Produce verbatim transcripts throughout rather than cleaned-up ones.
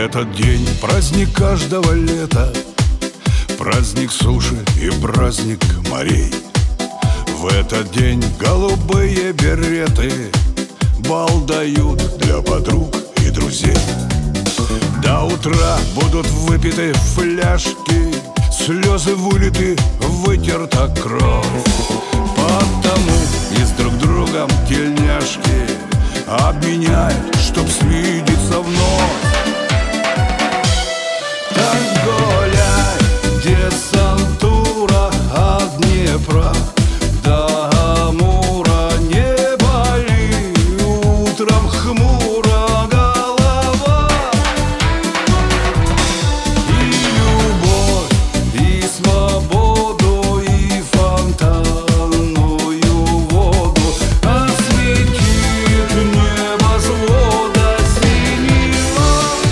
этот день праздник каждого лета, праздник суши и праздник морей. В этот день голубые береты бал дают для подруг и друзей. До утра будут выпиты фляжки, слезы вылиты, вытерта кровь. Потому и с друг другом тельняшки обменяют, чтоб свидеться вновь. Так гуляй, десантура от Днепра до Амура, не боли, утром хмуро голова. И любовь, и свободу, и фонтанную воду осветит небосвода синего.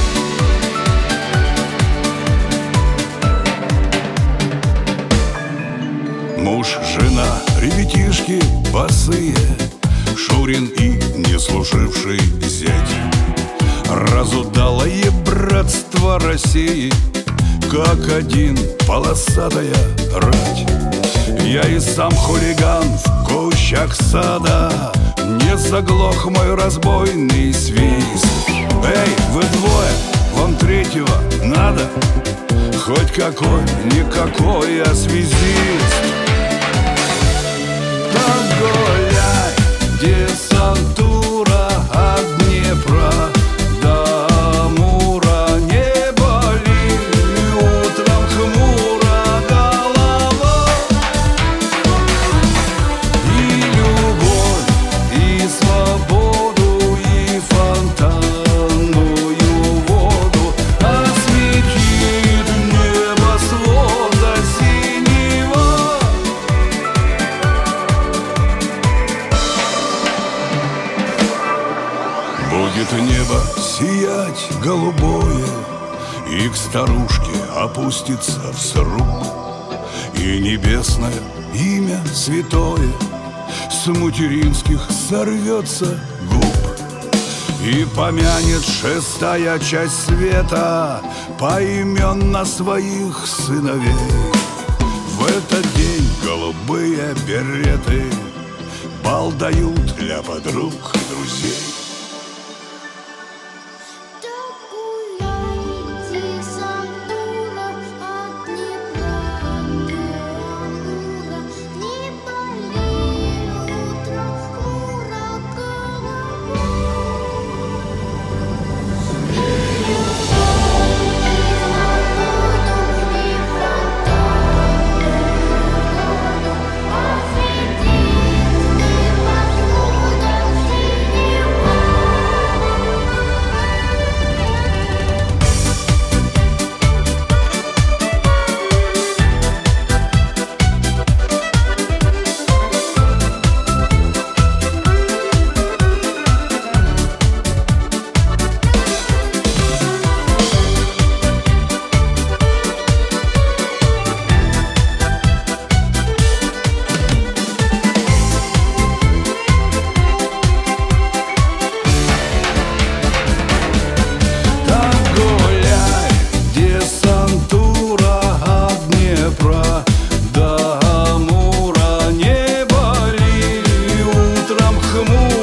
Муж, жена, ребятишки босые, Шурин и не служивший зять. Разудалое братство России, как один полосатая рать. Я и сам хулиган в кущах сада, не заглох мой разбойный свист. Эй, вы двое, вам третьего надо? Хоть какой-никакой, а связист. Так гуляй, десантура от Днепра до Амура, не боли, утром хмуро голова. И любовь, и свободу, и фонтанную воду осветит небосвода синего. Будет небо сиять голубое, и к старушке опустится в сруб, и небесное имя святое с материнских сорвется губ, и помянет шестая часть света поименно своих сыновей. В этот день голубые береты бал дают для подруг и друзей. До Амура, не боли, утром хмуро